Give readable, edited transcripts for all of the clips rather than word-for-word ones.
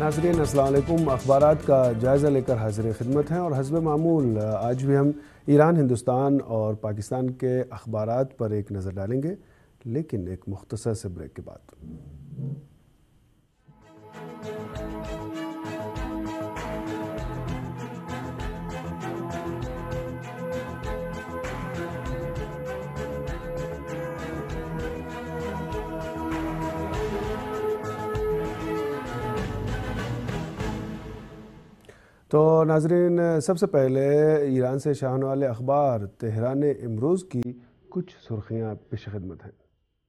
ناظرین السلام علیکم۔ اخبارات کا جائزہ لے کر حاضر خدمت ہیں اور حسب معمول آج بھی ہم ایران، ہندوستان اور پاکستان کے اخبارات پر ایک نظر ڈالیں گے، لیکن ایک مختصر سے بریک کے بعد۔ تو ناظرین، سب سے پہلے ایران سے شاہنے والے اخبار تہران امروز کی کچھ سرخیاں پیش خدمت ہیں۔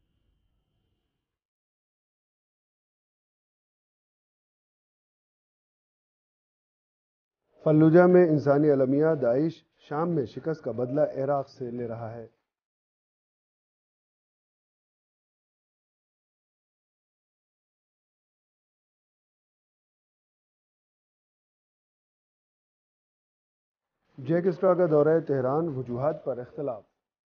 فلوجہ میں انسانی المیہ، داعش شام میں شکست کا بدلہ عراق سے لے رہا ہے۔ جیک اسٹرا کا دورہ تہران، وجوہات پر اختلاف۔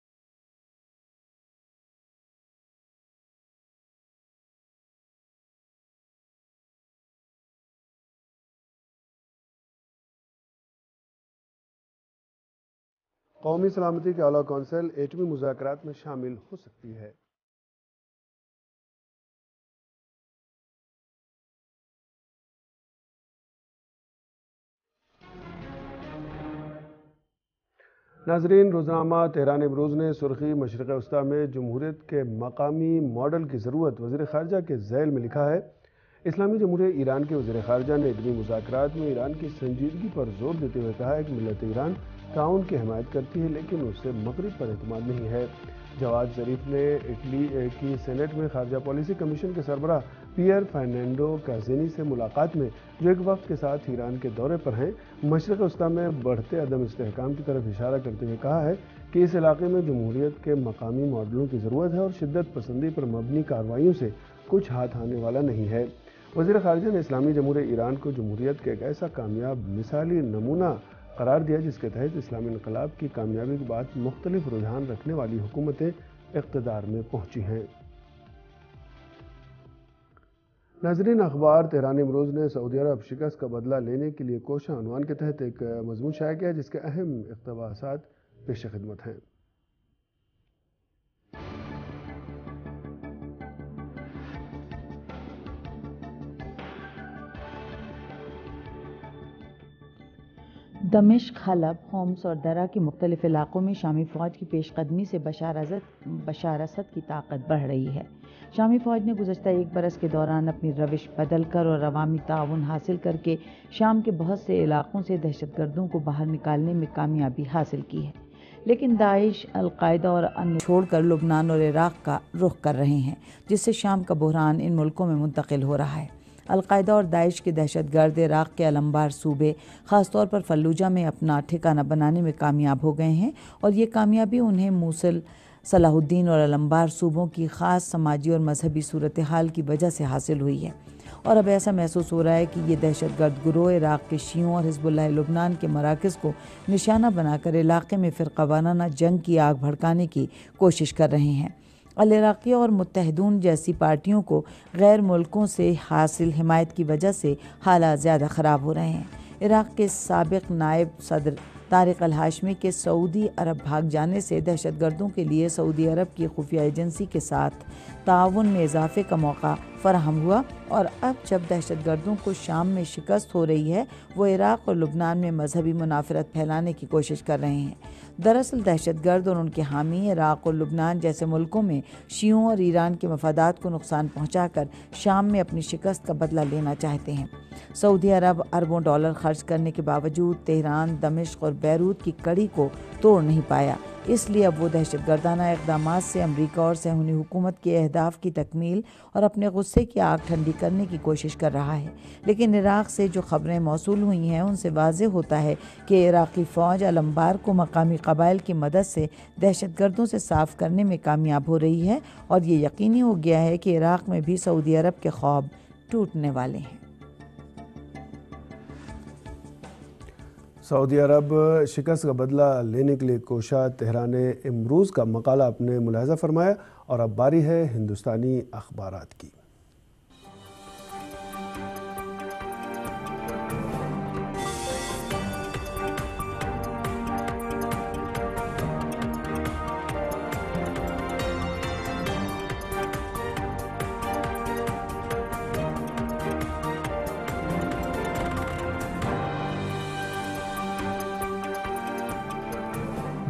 قومی سلامتی کے اعلیٰ کونسل ایٹمی مذاکرات میں شامل ہو سکتی ہے۔ ناظرین، روزنامہ تہران امروز نے سرخی مشرق وسطیٰ میں جمہوریت کے مقامی ماڈل کی ضرورت وزیر خارجہ کے ذیل میں لکھا ہے۔ اسلامی جمہوریہ ایران کے وزیر خارجہ نے ایٹمی مذاکرات میں ایران کی سنجیدگی پر زور دیتے ہوئے کہا ہے کہ ملت ایران تعاون کی حمایت کرتی ہے، لیکن اسے مغرب پر اعتماد نہیں ہے۔ جواد ظریف نے اٹلی کی سینیٹ میں خارجہ پالیسی کمیشن کے سربراہ پیئر فرنینڈو کازینی سے ملاقات میں، جو ایک وفد کے ساتھ ایران کے دورے پر ہیں، مشرق وسطیٰ میں بڑھتے عدم استحکام کی طرف اشارہ کرتے ہوئے کہا ہے کہ اس علاقے میں جمہوریت کے مقامی ماڈلوں کی ضرورت ہے اور شدت پسندی پر مبنی کارروائیوں سے کچھ ہاتھ آنے والا نہیں ہے۔ وزیر خارجہ نے اسلامی جمہوریہ ایران کو جمہوریت کے ایک ایسا کامیاب مثالی نمونہ قرار دیا جس کے تحت اسلامی انقلاب کی کامیابی کے بعد مختلف رجحان رکھنے والی حکومتیں اقتدار میں پہنچی ہیں۔ ناظرین، اخبار تہران امروز نے سعودی عرب شکست کا بدلہ لینے کے لیے کوشاں عنوان کے تحت ایک مضمون شائع کیا جس کے اہم اقتباسات پیش خدمت ہیں۔ دمشق، حلب، ہومس اور درہ کے مختلف علاقوں میں شامی فوج کی پیش قدمی سے بشار اسد کی طاقت بڑھ رہی ہے۔ شامی فوج نے گزشتہ ایک برس کے دوران اپنی روش بدل کر اور عوامی تعاون حاصل کر کے شام کے بہت سے علاقوں سے دہشت گردوں کو باہر نکالنے میں کامیابی حاصل کی ہے، لیکن داعش، القاعدہ اور انیہ چھوڑ کر لبنان اور عراق کا رخ کر رہے ہیں، جس سے شام کا بحران ان ملکوں میں منتقل ہو رہا ہے۔ القاعدہ اور داعش کے دہشت گرد عراق کے علمبار صوبے، خاص طور پر فلوجہ میں اپنا ٹھکانہ بنانے میں کامیاب ہو گئے ہیں، اور یہ کامیابی انہیں موصل، صلاح الدین اور علمبار صوبوں کی خاص سماجی اور مذہبی صورتحال کی وجہ سے حاصل ہوئی ہے، اور اب ایسا محسوس ہو رہا ہے کہ یہ دہشت گرد گروہ عراق کے شیعوں اور حزب اللہ لبنان کے مراکز کو نشانہ بنا کر علاقے میں فرقہ وارانہ جنگ کی آگ بھڑکانے کی کوشش کر رہے ہیں۔ العراقیہ اور متحدون جیسی پارٹیوں کو غیر ملکوں سے حاصل حمایت کی وجہ سے حالات زیادہ خراب ہو رہے ہیں۔ عراق کے سابق نائب صدر طارق الہاشمی کے سعودی عرب بھاگ جانے سے دہشت گردوں کے لیے سعودی عرب کی خفیہ ایجنسی کے ساتھ تعاون میں اضافے کا موقع فراہم ہوا، اور اب جب دہشت گردوں کو شام میں شکست ہو رہی ہے، وہ عراق اور لبنان میں مذہبی منافرت پھیلانے کی کوشش کر رہے ہیں۔ دراصل دہشت گرد اور ان کے حامی عراق اور لبنان جیسے ملکوں میں شیعوں اور ایران کے مفادات کو نقصان پہنچا کر شام میں اپنی شکست کا بدلہ لینا چاہتے ہیں۔ سعودی عرب اربوں ڈالر خرچ کرنے کے باوجود تہران، دمشق اور بیروت کی کڑی کو توڑ نہیں پایا، اس لیے اب وہ دہشت گردانہ اقدامات سے امریکہ اور صہیونی حکومت کے اہداف کی تکمیل اور اپنے غصے کی آگ ٹھنڈی کرنے کی کوشش کر رہا ہے۔ لیکن عراق سے جو خبریں موصول ہوئی ہیں ان سے واضح ہوتا ہے کہ عراقی فوج علمبار کو مقامی قبائل کی مدد سے دہشت گردوں سے صاف کرنے میں کامیاب ہو رہی ہے، اور یہ یقینی ہو گیا ہے کہ عراق میں بھی سعودی عرب کے خواب ٹوٹنے والے ہیں۔ سعودی عرب شکست کا بدلہ لینے کے لیے کوشاں، تہران امروز کا مقالہ اپنے ملاحظہ فرمایا، اور اب باری ہے ہندوستانی اخبارات کی۔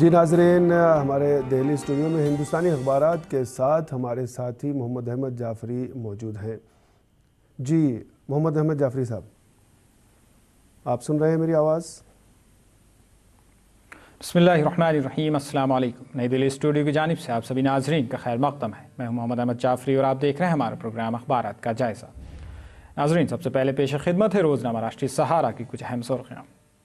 جی ناظرین، ہمارے دہلی اسٹوڈیو میں ہندوستانی اخبارات کے ساتھ ہمارے ساتھی محمد احمد جعفری موجود ہیں۔ جی محمد احمد جعفری صاحب، آپ سن رہے ہیں میری آواز؟ بسم اللہ الرحمن الرحیم، السلام علیکم۔ نئی دہلی اسٹوڈیو کی جانب سے آپ سبھی ناظرین کا خیر مقدم ہے۔ میں ہوں محمد احمد جعفری اور آپ دیکھ رہے ہیں ہمارا پروگرام اخبارات کا جائزہ۔ ناظرین، سب سے پہلے پیش خدمت ہے روزنامہ راشٹری سہارا کی کچھ اہم سرخیاں۔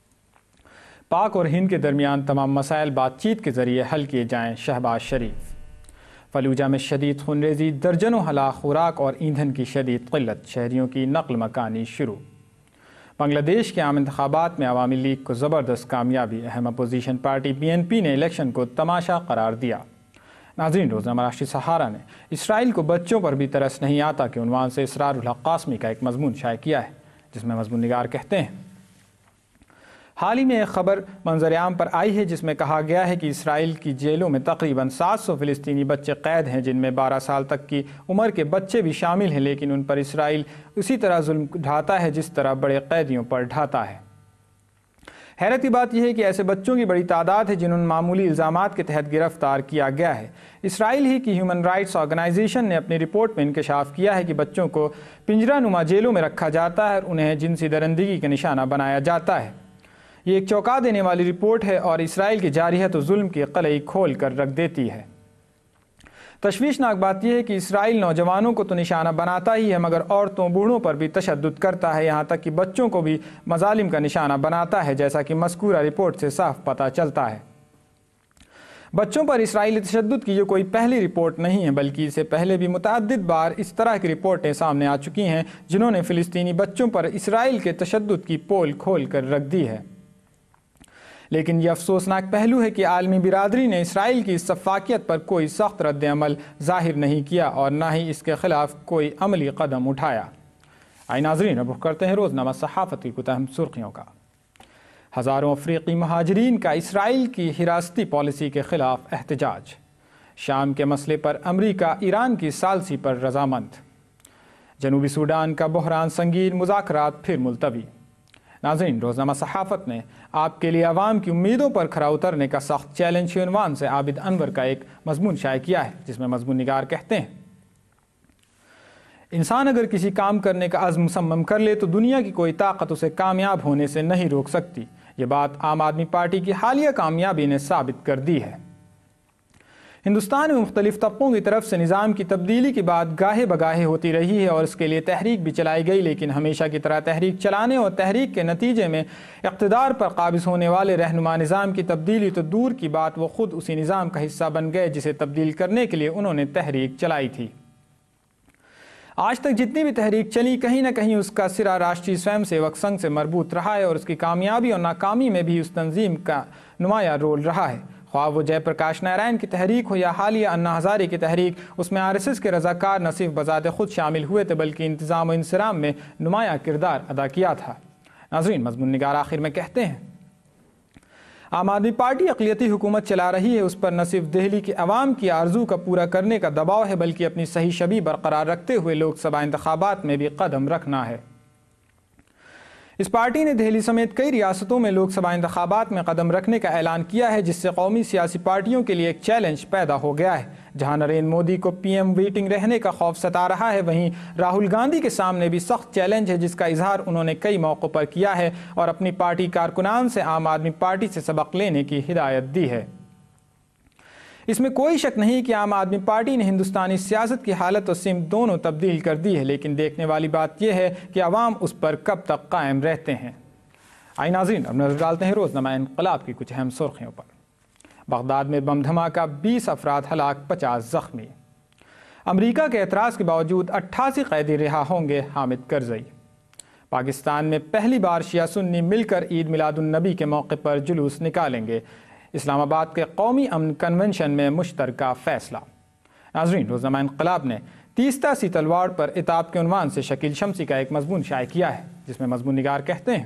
پاک اور ہند کے درمیان تمام مسائل بات چیت کے ذریعے حل کیے جائیں، شہباز شریف۔ فلوجہ میں شدید خونریزی، درجنوں ہلاک، خوراک اور ایندھن کی شدید قلت، شہریوں کی نقل مکانی شروع۔ بنگلہ دیش کے عام انتخابات میں عوامی لیگ کو زبردست کامیابی، اہم اپوزیشن پارٹی BNP نے الیکشن کو تماشا قرار دیا۔ ناظرین، روزنامہ راشٹری سہارا نے اسرائیل کو بچوں پر بھی ترس نہیں آتا کے عنوان سے اسرار الحق قاسمی کا ایک مضمون شائع کیا ہے، جس میں مضمون نگار کہتے ہیں: حال ہی میں ایک خبر منظر عام پر آئی ہے جس میں کہا گیا ہے کہ اسرائیل کی جیلوں میں تقریباً 700 فلسطینی بچے قید ہیں، جن میں 12 سال تک کی عمر کے بچے بھی شامل ہیں، لیکن ان پر اسرائیل اسی طرح ظلم ڈھاتا ہے جس طرح بڑے قیدیوں پر ڈھاتا ہے۔ حیرت کی بات یہ ہے کہ ایسے بچوں کی بڑی تعداد ہے جنہوں نے معمولی الزامات کے تحت گرفتار کیا گیا ہے۔ اسرائیل ہی کی ہیومن رائٹس آرگنائزیشن نے اپنی رپورٹ میں انکشاف کیا ہے کہ بچوں کو پنجرہ نما جیلوں میں رکھا جاتا ہے اور انہیں جنسی درندگی کا نشانہ بنایا جاتا ہے۔ یہ ایک چونکا دینے والی رپورٹ ہے اور اسرائیل کی جارحیت و ظلم کی قلعی کھول کر رکھ دیتی ہے۔ تشویشناک بات یہ ہے کہ اسرائیل نوجوانوں کو تو نشانہ بناتا ہی ہے، مگر عورتوں بوڑھوں پر بھی تشدد کرتا ہے، یہاں تک کہ بچوں کو بھی مظالم کا نشانہ بناتا ہے، جیسا کہ مذکورہ رپورٹ سے صاف پتہ چلتا ہے۔ بچوں پر اسرائیلی تشدد کی یہ کوئی پہلی رپورٹ نہیں ہے، بلکہ اس سے پہلے بھی متعدد بار اس طرح کی رپورٹیں سامنے آ چکی ہیں جنہوں نے فلسطینی بچوں پر اسرائیل کے تشدد کی پول کھول کر رکھ دی ہے۔ لیکن یہ افسوسناک پہلو ہے کہ عالمی برادری نے اسرائیل کی اس سفاکیت پر کوئی سخت رد عمل ظاہر نہیں کیا اور نہ ہی اس کے خلاف کوئی عملی قدم اٹھایا۔ آئیے ناظرین، اب رخ کرتے ہیں روزنامہ صحافت کی کچھ اہم سرخیوں کا۔ ہزاروں افریقی مہاجرین کا اسرائیل کی حراستی پالیسی کے خلاف احتجاج۔ شام کے مسئلے پر امریکہ ایران کی ثالثی پر رضامند۔ جنوبی سوڈان کا بحران سنگین، مذاکرات پھر ملتوی۔ ناظرین، روزنامہ صحافت نے آپ کے لیے عوام کی امیدوں پر کھرا اترنے کا سخت چیلنج کے عنوان سے عابد انور کا ایک مضمون شائع کیا ہے، جس میں مضمون نگار کہتے ہیں: انسان اگر کسی کام کرنے کا عزم مصمم کر لے تو دنیا کی کوئی طاقت اسے کامیاب ہونے سے نہیں روک سکتی۔ یہ بات عام آدمی پارٹی کی حالیہ کامیابی نے ثابت کر دی ہے۔ ہندوستان میں مختلف طبقوں کی طرف سے نظام کی تبدیلی کی بات گاہے بگاہے ہوتی رہی ہے اور اس کے لیے تحریک بھی چلائی گئی، لیکن ہمیشہ کی طرح تحریک چلانے اور تحریک کے نتیجے میں اقتدار پر قابض ہونے والے رہنما نظام کی تبدیلی تو دور کی بات، وہ خود اسی نظام کا حصہ بن گئے جسے تبدیل کرنے کے لیے انہوں نے تحریک چلائی تھی۔ آج تک جتنی بھی تحریک چلی، کہیں نہ کہیں اس کا سرا راشٹری سوئم سیوک سنگھ سے مربوط رہا ہے اور اس کی کامیابی اور ناکامی میں بھی اس تنظیم کا نمایاں رول رہا ہے۔ خواہ وہ جے پرکاش نارائن کی تحریک ہو یا حالیہ انا ہزارے کی تحریک، اس میں RSS کے رضاکار نہ صرف بذات خود شامل ہوئے تھے بلکہ انتظام و انصرام میں نمایاں کردار ادا کیا تھا۔ ناظرین، مضمون نگار آخر میں کہتے ہیں: عام آدمی پارٹی اقلیتی حکومت چلا رہی ہے، اس پر نہ صرف دہلی کے عوام کی آرزو کا پورا کرنے کا دباؤ ہے بلکہ اپنی صحیح شبیہ برقرار رکھتے ہوئے لوک سبھا انتخابات میں بھی قدم رکھنا ہے۔ اس پارٹی نے دہلی سمیت کئی ریاستوں میں لوک سبھا انتخابات میں قدم رکھنے کا اعلان کیا ہے، جس سے قومی سیاسی پارٹیوں کے لیے ایک چیلنج پیدا ہو گیا ہے۔ جہاں نریندر مودی کو PM ویٹنگ رہنے کا خوف ستا رہا ہے، وہیں راہل گاندھی کے سامنے بھی سخت چیلنج ہے، جس کا اظہار انہوں نے کئی موقعوں پر کیا ہے اور اپنی پارٹی کارکنان سے عام آدمی پارٹی سے سبق لینے کی ہدایت دی ہے۔ اس میں کوئی شک نہیں کہ عام آدمی پارٹی نے ہندوستانی سیاست کی حالت و سمت دونوں تبدیل کر دی ہے، لیکن دیکھنے والی بات یہ ہے کہ عوام اس پر کب تک قائم رہتے ہیں۔ آئیے ناظرین، اب نظر ڈالتے ہیں روزنامہ انقلاب کی کچھ اہم سرخیوں پر۔ بغداد میں بم دھماکہ، 20 افراد ہلاک، 50 زخمی۔ امریکہ کے اعتراض کے باوجود 88 قیدی رہا ہوں گے، حامد کرزئی۔ پاکستان میں پہلی بار شیعہ سنی مل کر عید میلاد النبی کے موقع پر جلوس نکالیں گے، اسلام آباد کے قومی امن کنونشن میں مشترکہ فیصلہ۔ ناظرین، روزنامہ انقلاب نے تیستا سی تلوار پر عتاب کے عنوان سے شکیل شمسی کا ایک مضمون شائع کیا ہے، جس میں مضمون نگار کہتے ہیں: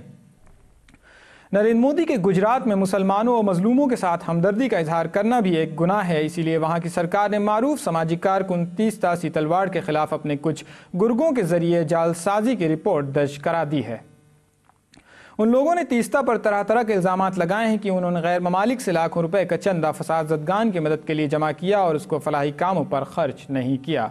نریندر مودی کے گجرات میں مسلمانوں اور مظلوموں کے ساتھ ہمدردی کا اظہار کرنا بھی ایک گناہ ہے، اسی لیے وہاں کی سرکار نے معروف سماجی کارکن تیستا سی تلوار کے خلاف اپنے کچھ گرگوں کے ذریعے جعل سازی کی رپورٹ درج کرا دی ہے۔ ان لوگوں نے تیستا پر طرح طرح کے الزامات لگائے ہیں کہ انہوں نے غیر ممالک سے لاکھوں روپے کا چندہ فساد زدگان کی مدد کے لیے جمع کیا اور اس کو فلاحی کاموں پر خرچ نہیں کیا۔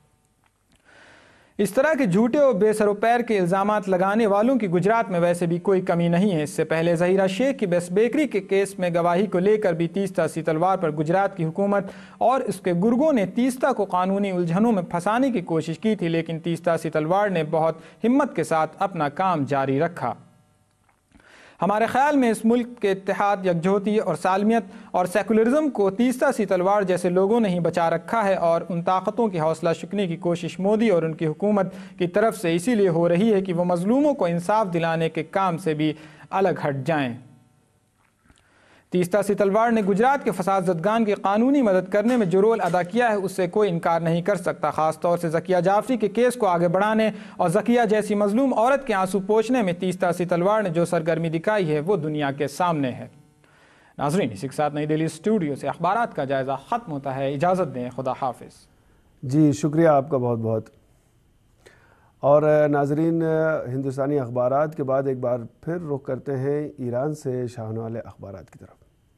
اس طرح کے جھوٹے اور بے سر و پیر کے الزامات لگانے والوں کی گجرات میں ویسے بھی کوئی کمی نہیں ہے۔ اس سے پہلے ظہیرہ شیخ کی بیس بیکری کے کیس میں گواہی کو لے کر بھی تیستا سی تلوار پر گجرات کی حکومت اور اس کے گرگوں نے تیستا کو قانونی الجھنوں میں پھنسانے کی کوشش کی تھی، لیکن تیستا سی تلوار نے بہت ہمت کے ساتھ اپنا کام جاری رکھا۔ ہمارے خیال میں اس ملک کے اتحاد، یکجہتی اور سالمیت اور سیکولرزم کو تیستا سی تلوار جیسے لوگوں نے ہی بچا رکھا ہے، اور ان طاقتوں کی حوصلہ شکنی کی کوشش مودی اور ان کی حکومت کی طرف سے اسی لیے ہو رہی ہے کہ وہ مظلوموں کو انصاف دلانے کے کام سے بھی الگ ہٹ جائیں۔ تیستا سی تلوار نے گجرات کے فساد زدگان کی قانونی مدد کرنے میں جو رول ادا کیا ہے اس سے کوئی انکار نہیں کر سکتا، خاص طور سے ذکیہ جعفری کے کیس کو آگے بڑھانے اور ذکیہ جیسی مظلوم عورت کے آنسو پوچھنے میں تیستا سی تلوار نے جو سرگرمی دکھائی ہے وہ دنیا کے سامنے ہے۔ ناظرین، اسی کے ساتھ نئی دہلی اسٹوڈیو سے اخبارات کا جائزہ ختم ہوتا ہے۔ اجازت دیں، خدا حافظ۔ جی شکریہ آپ کا بہت بہت۔ اور ناظرین، ہندوستانی اخبارات کے بعد ایک بار پھر رخ کرتے ہیں ایران سے شاہنامہ والے اخبارات کی طرف۔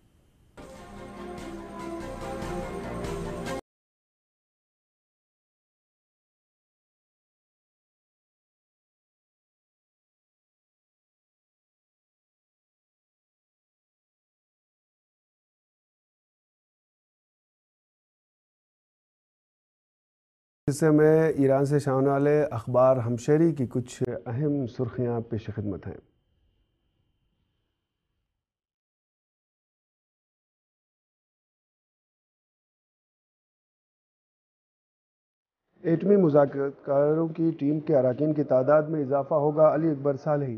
حصے میں ایران سے شاہنامہ والے اخبار ہمشہری کی کچھ اہم سرخیاں پیش خدمت ہیں۔ ایٹمی مذاکرات کاروں کی ٹیم کے اراکین کی تعداد میں اضافہ ہوگا، علی اکبر صالحی۔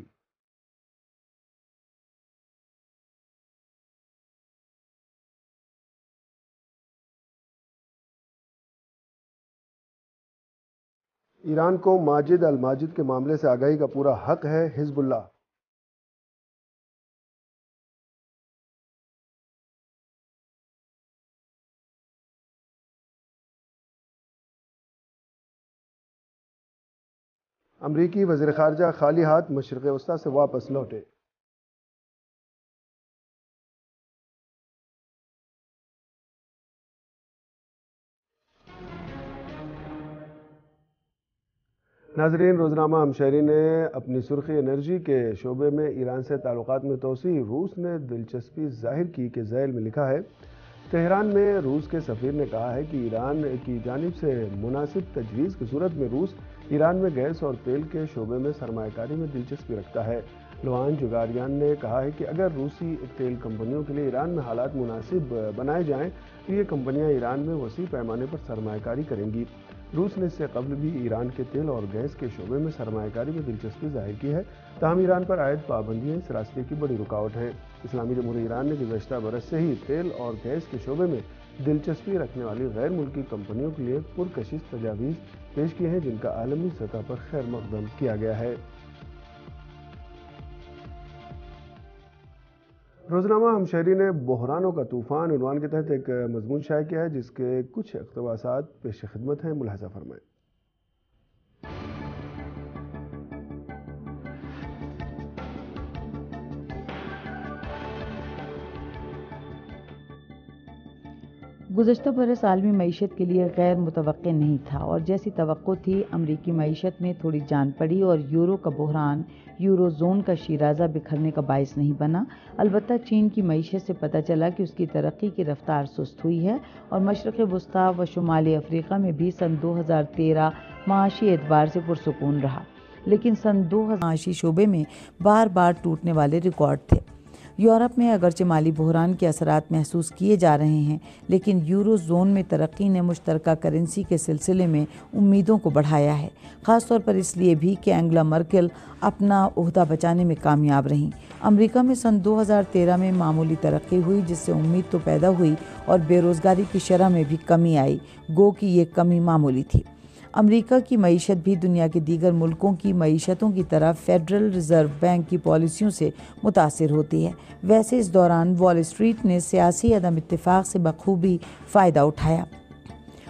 ایران کو ماجد الماجد کے معاملے سے آگاہی کا پورا حق ہے، حزب اللہ۔ امریکی وزیر خارجہ خالی ہاتھ مشرق وسطی سے واپس لوٹے۔ ناظرین، روزنامہ ہمشہری نے اپنی سرخی انرجی کے شعبے میں ایران سے تعلقات میں توسیع، روس نے دلچسپی ظاہر کی کے ذیل میں لکھا ہے، تہران میں روس کے سفیر نے کہا ہے کہ ایران کی جانب سے مناسب تجویز کی صورت میں روس ایران میں گیس اور تیل کے شعبے میں سرمایہ کاری میں دلچسپی رکھتا ہے۔ لوان جگاریان نے کہا ہے کہ اگر روسی تیل کمپنیوں کے لیے ایران میں حالات مناسب بنائے جائیں تو یہ کمپنیاں ایران میں وسیع پیمانے پر سرمایہ کاری کریں گی۔ روس نے اس سے قبل بھی ایران کے تیل اور گیس کے شعبے میں سرمایہ کاری میں دلچسپی ظاہر کی ہے، تاہم ایران پر عائد پابندیاں اس راستے کی بڑی رکاوٹ ہیں۔ اسلامی جمہوریہ ایران نے گزشتہ برس سے ہی تیل اور گیس کے شعبے میں دلچسپی رکھنے والی غیر ملکی کمپنیوں کے لیے پرکشش تجاویز پیش کیے ہیں، جن کا عالمی سطح پر خیر مقدم کیا گیا ہے۔ روزنامہ ہمشہری نے بحرانوں کا طوفان عنوان کے تحت ایک مضمون شائع کیا ہے، جس کے کچھ اقتباسات پیش خدمت ہیں، ملاحظہ فرمائیں۔ گزشتہ برس عالمی معیشت کے لیے غیر متوقع نہیں تھا، اور جیسی توقع تھی امریکی معیشت میں تھوڑی جان پڑی اور یورو کا بحران یورو زون کا شیرازہ بکھرنے کا باعث نہیں بنا۔ البتہ چین کی معیشت سے پتہ چلا کہ اس کی ترقی کی رفتار سست ہوئی ہے، اور مشرق وسطی و شمالی افریقہ میں بھی سن 2013 معاشی اعتبار سے پرسکون رہا، لیکن سن 2000 معاشی شعبے میں بار بار ٹوٹنے والے ریکارڈ تھے۔ یورپ میں اگرچہ مالی بحران کے اثرات محسوس کیے جا رہے ہیں، لیکن یورو زون میں ترقی نے مشترکہ کرنسی کے سلسلے میں امیدوں کو بڑھایا ہے، خاص طور پر اس لیے بھی کہ انگلا مرکل اپنا عہدہ بچانے میں کامیاب رہیں۔ امریکہ میں سن 2013 میں معمولی ترقی ہوئی، جس سے امید تو پیدا ہوئی اور بے روزگاری کی شرح میں بھی کمی آئی، گو کہ یہ کمی معمولی تھی۔ امریکہ کی معیشت بھی دنیا کے دیگر ملکوں کی معیشتوں کی طرح فیڈرل ریزرو بینک کی پالیسیوں سے متاثر ہوتی ہے۔ ویسے اس دوران وال اسٹریٹ نے سیاسی عدم اتفاق سے بخوبی فائدہ اٹھایا۔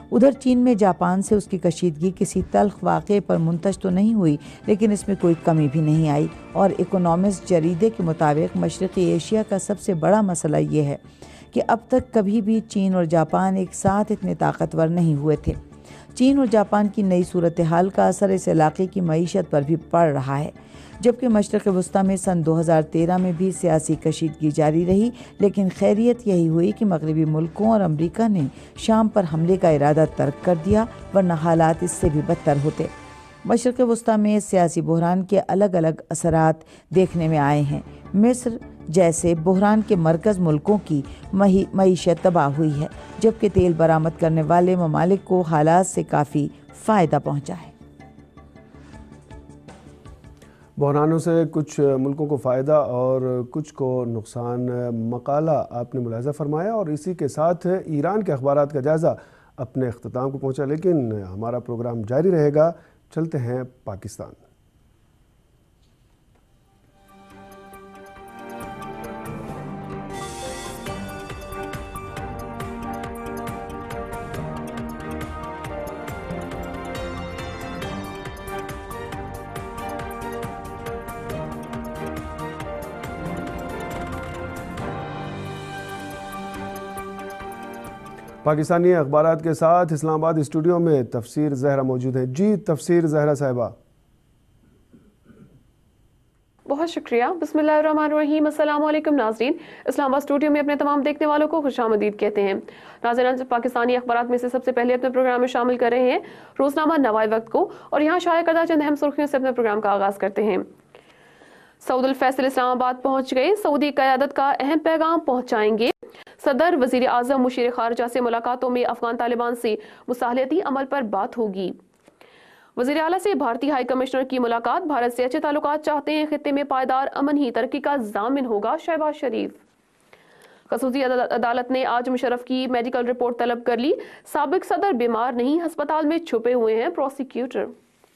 ادھر چین میں جاپان سے اس کی کشیدگی کسی تلخ واقعے پر منتج تو نہیں ہوئی، لیکن اس میں کوئی کمی بھی نہیں آئی، اور اکنامسٹ جریدے کے مطابق مشرقی ایشیا کا سب سے بڑا مسئلہ یہ ہے کہ اب تک کبھی بھی چین اور جاپان ایک ساتھ اتنے طاقتور نہیں ہوئے تھے۔ چین اور جاپان کی نئی صورتحال کا اثر اس علاقے کی معیشت پر بھی پڑ رہا ہے، جبکہ مشرق وسطیٰ میں سن 2013 میں بھی سیاسی کشیدگی جاری رہی، لیکن خیریت یہی ہوئی کہ مغربی ملکوں اور امریکہ نے شام پر حملے کا ارادہ ترک کر دیا، ورنہ حالات اس سے بھی بدتر ہوتے۔ مشرق وسطیٰ میں سیاسی بحران کے الگ الگ اثرات دیکھنے میں آئے ہیں۔ مصر جیسے بحران کے مرکز ملکوں کی معیشت تباہ ہوئی ہے، جبکہ تیل برآمد کرنے والے ممالک کو حالات سے کافی فائدہ پہنچا ہے۔ بحرانوں سے کچھ ملکوں کو فائدہ اور کچھ کو نقصان، مقالہ آپ نے ملاحظہ فرمایا، اور اسی کے ساتھ ایران کے اخبارات کا جائزہ اپنے اختتام کو پہنچا، لیکن ہمارا پروگرام جاری رہے گا۔ چلتے ہیں پاکستان۔ پاکستانی اخبارات کے ساتھ اسلام آباد اسٹوڈیو میں تفسیر زہرا موجود ہیں۔ جی تفسیر زہرا صاحبہ۔ بہت شکریہ۔ بسم اللہ الرحمن الرحیم۔ السلام علیکم ناظرین، اسلام آباد اسٹوڈیو میں اپنے تمام دیکھنے والوں کو خوش آمدید کہتے ہیں۔ ناظرین، پاکستانی اخبارات میں سے سب سے پہلے اپنے پروگرام میں شامل کر رہے ہیں روزنامہ نوائے وقت کو، اور یہاں شائع کردہ چند اہم سرخیوں سے اپنے پروگرام کا آغاز کرتے ہیں۔ سعود الفیصل اسلام آباد پہنچ گئے، سعودی قیادت کا اہم پیغام پہنچائیں گے۔ صدر، وزیر اعظم، مشیر خارجہ سے ملاقاتوں میں افغان طالبان سے مصالحتی عمل پر بات ہوگی۔ وزیر اعلیٰ سے بھارتی ہائی کمشنر کی ملاقات، بھارت سے اچھے تعلقات چاہتے ہیں، خطے میں پائیدار امن ہی ترقی کا ضامن ہوگا، شہباز شریف۔ خصوصی عدالت نے آج مشرف کی میڈیکل رپورٹ طلب کر لی، سابق صدر بیمار نہیں، ہسپتال میں چھپے ہوئے ہیں، پروسیکیوٹر۔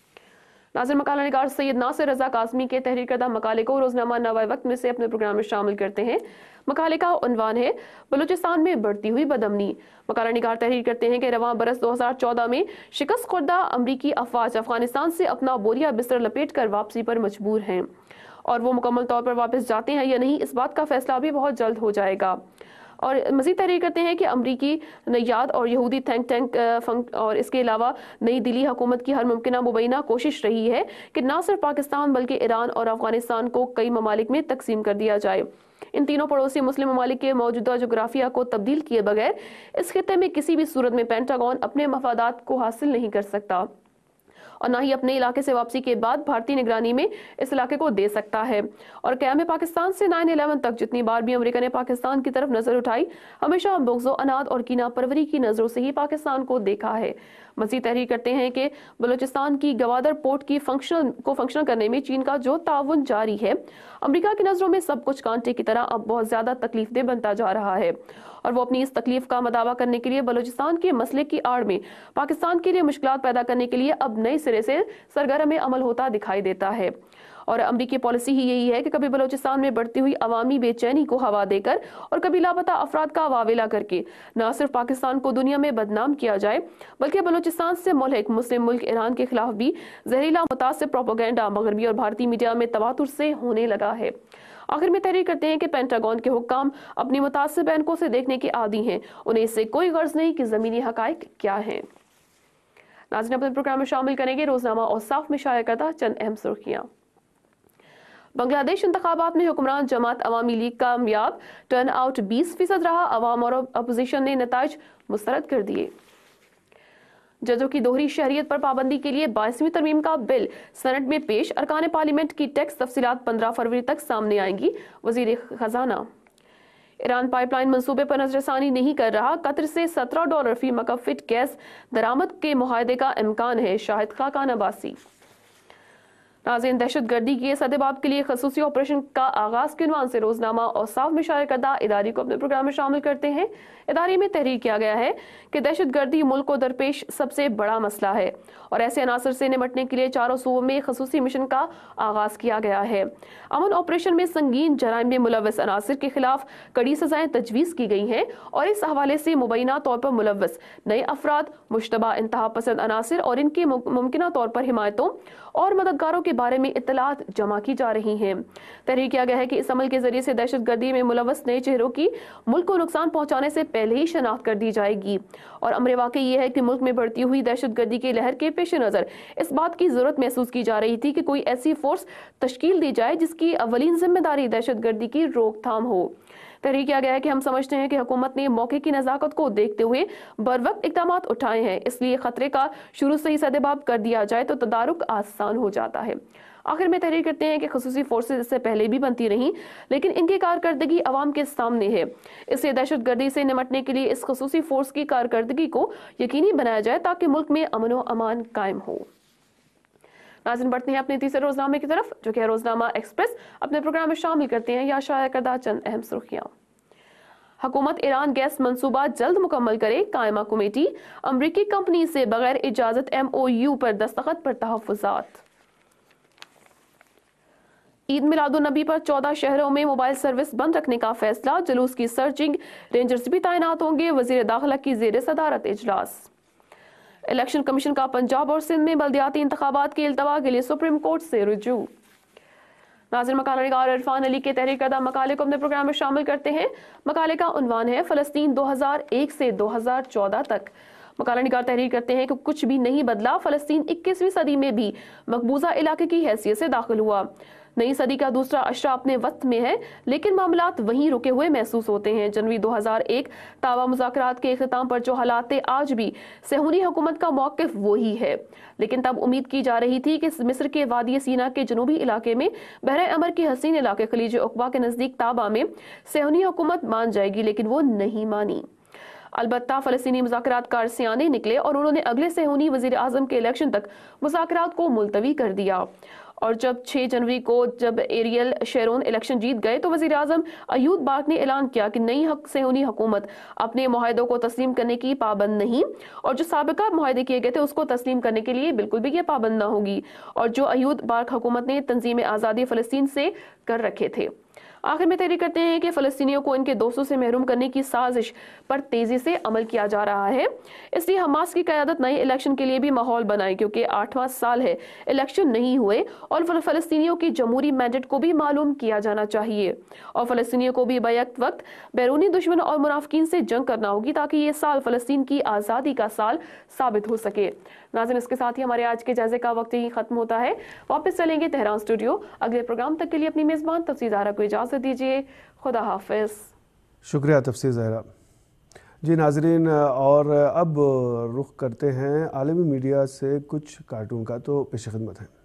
ناظر، مقالہ نگار سید ناصر رضا قاسمی کے تحریر کردہ مقالے کو روزنامہ نوائے وقت میں سے اپنے پروگرام میں شامل کرتے ہیں۔ مقالے کا عنوان ہے بلوچستان میں بڑھتی ہوئی بدامنی۔ مقالہ نگار تحریر کرتے ہیں کہ رواں برس 2014 میں شکست خوردہ امریکی افواج افغانستان سے اپنا بوریا بستر لپیٹ کر واپسی پر مجبور ہیں، اور وہ مکمل طور پر واپس جاتے ہیں یا نہیں، اس بات کا فیصلہ بھی بہت جلد ہو جائے گا۔ اور مزید تحریر کرتے ہیں کہ امریکی نیاد اور یہودی تھنک ٹینک اور اس کے علاوہ نئی دلی حکومت کی ہر ممکنہ مبینہ کوشش رہی ہے کہ نہ صرف پاکستان بلکہ ایران اور افغانستان کو کئی ممالک میں تقسیم کر دیا جائے۔ ان تینوں پڑوسی مسلم ممالک کے موجودہ جغرافیہ کو تبدیل کیے بغیر اس خطے میں کسی بھی صورت میں پینٹاگون اپنے مفادات کو حاصل نہیں کر سکتا، اور نہ ہی اپنے علاقے سے واپسی کے بعد بھارتی نگرانی میں اس علاقے کو دے سکتا ہے۔ اور قیام پاکستان سے 9/11 تک جتنی بار بھی امریکہ نے پاکستان کی طرف نظر اٹھائی، ہمیشہ بغض و عناد اور کینہ پروری کی نظروں سے ہی پاکستان کو دیکھا ہے۔ مزید تحریر کرتے ہیں کہ بلوچستان کی گوادر پورٹ کی فنکشنل کرنے میں چین کا جو تعاون جاری ہے، امریکہ کی نظروں میں سب کچھ کانٹے کی طرح اب بہت زیادہ تکلیف دہ بنتا جا رہا ہے، اور وہ اپنی اس تکلیف کا مداوع کرنے کے لیے بلوچستان کے مسئلے کی آڑ میں پاکستان کے لیے مشکلات پیدا کرنے کے لیے اب نئے سرے سے سرگرم عمل ہوتا دکھائی دیتا ہے۔ اور امریکی پالیسی ہی یہی ہے کہ کبھی بلوچستان میں بڑھتی ہوئی عوامی بے چینی کو ہوا دے کر اور کبھی لاپتہ افراد کا واویلا کر کے نہ صرف پاکستان کو دنیا میں بدنام کیا جائے، بلکہ بلوچستان سے ملحق مسلم ملک ایران کے خلاف بھی زہریلا متاثر پروپیگنڈا مغربی اور بھارتی میڈیا میں تواتر سے ہونے لگا ہے۔ آخر میں تحریر کرتے ہیں کہ پینٹاگون کے حکام اپنی متاثر بینکوں سے دیکھنے کے عادی ہیں، انہیں اس سے کوئی غرض نہیں کہ زمینی حقائق کیا ہیں۔ ناظرین، اپنے پروگرام میں شامل کریں گے روزنامہ اوصاف میں شائع کردہ چند اہم سرخیاں۔ بنگلہ دیش انتخابات میں حکمران جماعت عوامی لیگ کامیاب، ٹرن آؤٹ 20% رہا، عوام اور اپوزیشن نے نتائج مسترد کر دیے۔ ججوں کی دوہری شہریت پر پابندی کے لیے 22ویں ترمیم کا بل سینٹ میں پیش، ارکان پارلیمنٹ کی ٹیکس تفصیلات 15 فروری تک سامنے آئیں گی، وزیر خزانہ۔ ایران پائپ لائن منصوبے پر نظر ثانی نہیں کر رہا، قطر سے $17 فی مکعب فٹ گیس درآمد کے معاہدے کا امکان ہے، شاہد خاقان عباسی۔ नाज़रीन, दहशत गर्दी के सदेबाब के लिए खसूसी ऑपरेशन का आगाज के उन्वान से रोजनामा और साफ में शाया करदा इदारे को अपने प्रोग्राम में शामिल करते हैं। इदारे में तहरीर किया गया है कि दहशत गर्दी मुल्क को दरपेश सबसे बड़ा मसला है और ऐसे अनासर से निपटने के लिए चारों सूबों में खसूसी मिशन का आगाज किया गया है। अमन ऑपरेशन में संगीन जराइम में मुलव्वस अनासर के खिलाफ कड़ी सजाएं तजवीज़ की गई हैं और इस हवाले से मुबैना तौर पर मुलव्वस नए अफराद, मुश्तबा इंतहा पसंद अनासर और इनके मुमकिना तौर पर हिमायतों और मददगारों के बारे में इत्तलात जमा की जा रही हैं। तहरीर किया गया है कि इस अमल के जरिए से दहशत गर्दी में मुलव्वस नए चेहरों की मुल्क को नुकसान पहुंचाने से पहले ही शनाख्त कर दी जाएगी और अमर वाकई ये है कि मुल्क में बढ़ती हुई दहशत गर्दी के लहर के पेश नज़र इस बात की जरूरत महसूस की जा रही थी कि कोई ऐसी फोर्स तश्कील दी जाए जिसकी अवलीन जिम्मेदारी दहशत गर्दी की रोकथाम हो। तहरीर किया गया है कि हम समझते हैं कि हुकूमत ने मौके की नज़ाकत को देखते हुए बरवक्त इक़दाम उठाए हैं, इसलिए खतरे का शुरू से ही सदेबाब कर दिया जाए तो तदारुक आसान हो जाता है। आखिर में तहरीर करते हैं कि खसूसी फोर्सेज इससे पहले भी बनती रहीं, लेकिन इनकी कारकर्दगी अवाम के सामने है। इसलिए दहशत गर्दी से निपटने के लिए इस खसूसी फोर्स की कारकर्दगी को यकीनी बनाया जाए ताकि मुल्क में अमन व अमान कायम हो। नाज़रीन, बढ़ते हैं अपने तीसरे रोजनामे की तरफ, जो कि रोजनामा एक्सप्रेस। अपने प्रोग्राम में शामिल करते हैं या शाया करदा चंद अहम सुर्खियां। हुकूमत ईरान गैस मंसूबा जल्द मुकम्मल करे, कायमा कमेटी। अमरीकी कंपनी से बगैर इजाजत MOU पर दस्तखत पर तहफ़्फ़ुज़ात। ईद मिलादुन्नबी पर 14 शहरों में मोबाइल सर्विस बंद रखने का फैसला, जुलूस की सर्चिंग, रेंजर्स भी तैनात होंगे, वजीर दाखिला की जेर सदारत इजलास। इलेक्शन कमीशन का पंजाब और सिंध में बल्दियाती इंतखाबात के इल्तवा के लिए सुप्रीम कोर्ट से रुजू। नाज़रीन, मकाला निगार इरफान अली के तहरीर करदा मकाले को अपने प्रोग्राम में शामिल करते हैं। मकाले का उन्वान है फ़लस्तीन 2001 से 2014 तक। मकाला निगार तहरीर करते हैं कि कुछ भी नहीं बदला, फ़लस्तीन 21वीं सदी में भी मकबूजा इलाके की हैसियत से दाखिल हुआ। नई सदी का दूसरा अशरा अपने वक्त में है, लेकिन मामलात वहीं रुके हुए महसूस होते हैं। जनवरी 2001 तावा मुज़ाकरात के इख्तिताम पर जो हालात थे, आज भी सेहूनी हुकूमत का मौक़िफ़ वही है, लेकिन तब उम्मीद की जा रही थी कि मिस्र के वादी सीना के जनूबी इलाके में बहरे अमर के हसीन इलाके खलीज उक़बा के नज़दीक ताबा में सेहूनी हुकूमत मान जाएगी, लेकिन वो नहीं मानी। अलबत्ता फ़लस्तीनी मुज़ाकरात कार सियाने निकले और उन्होंने अगले सेहूनी वज़ीर आज़म के इलेक्शन तक मुज़ाकरात को मुलतवी कर दिया। और जब 6 जनवरी को जब एरियल शेरोन इलेक्शन जीत गए तो वज़ीर आज़म अयूद बार्क ने ऐलान किया कि नई सेहूनी हुकूमत अपने मुआहदों को तस्लीम करने की पाबंद नहीं, और जो साबिका मुआहदे किए गए थे उसको तस्लीम करने के लिए बिल्कुल भी ये पाबंद ना होगी, और जो अयूद बार्क हुकूमत ने तंजीम आज़ादी फ़लस्तीन से कर रखे थे। आखिर में तहरीर करते हैं कि फ़लस्तीनियों को इनके दोस्तों से महरूम करने की साजिश पर तेजी से अमल किया जा रहा है, इसलिए हमास की क़यादत नए इलेक्शन के लिए भी माहौल बनाए, क्योंकि 8वां साल है इलेक्शन नहीं हुए और फ़लस्तीनियों की जमहूरी मैंडेट को भी मालूम किया जाना चाहिए और फ़लस्तीनियों को भी बैक वक्त बैरूनी दुश्मन और मुनाफिकीन से जंग करना होगी ताकि ये साल फ़लस्तीन की आज़ादी का साल साबित हो सके। नाज़रीन, इसके साथ ही हमारे आज के जायजे का वक्त ही खत्म होता है। वापस चलेंगे तेहरान स्टूडियो। अगले प्रोग्राम तक के लिए अपनी मेज़बान तफसीर ज़हरा को इजाज़त दीजिए। खुदा हाफिज़। शुक्रिया तफसीर ज़हरा जी। नाज़रीन, और अब रुख करते हैं आलमी मीडिया से कुछ कार्टून का, तो पेश खिदमत है।